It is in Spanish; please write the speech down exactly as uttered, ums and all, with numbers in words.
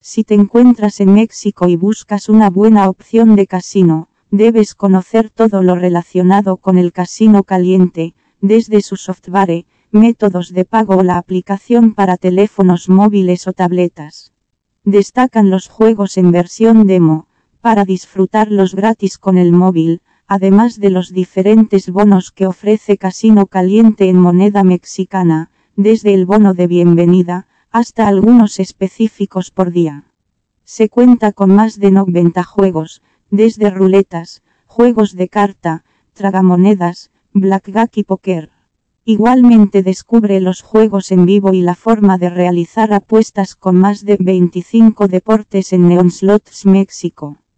Si te encuentras en México y buscas una buena opción de casino, debes conocer todo lo relacionado con el casino caliente, desde su software, métodos de pago o la aplicación para teléfonos móviles o tabletas. Destacan los juegos en versión demo, para disfrutarlos gratis con el móvil, además de los diferentes bonos que ofrece Casino Caliente en moneda mexicana, desde el bono de bienvenida, hasta algunos específicos por día. Se cuenta con más de noventa juegos, desde ruletas, juegos de carta, tragamonedas, blackjack y póker. Igualmente descubre los juegos en vivo y la forma de realizar apuestas con más de veinticinco deportes en Neon Slots México.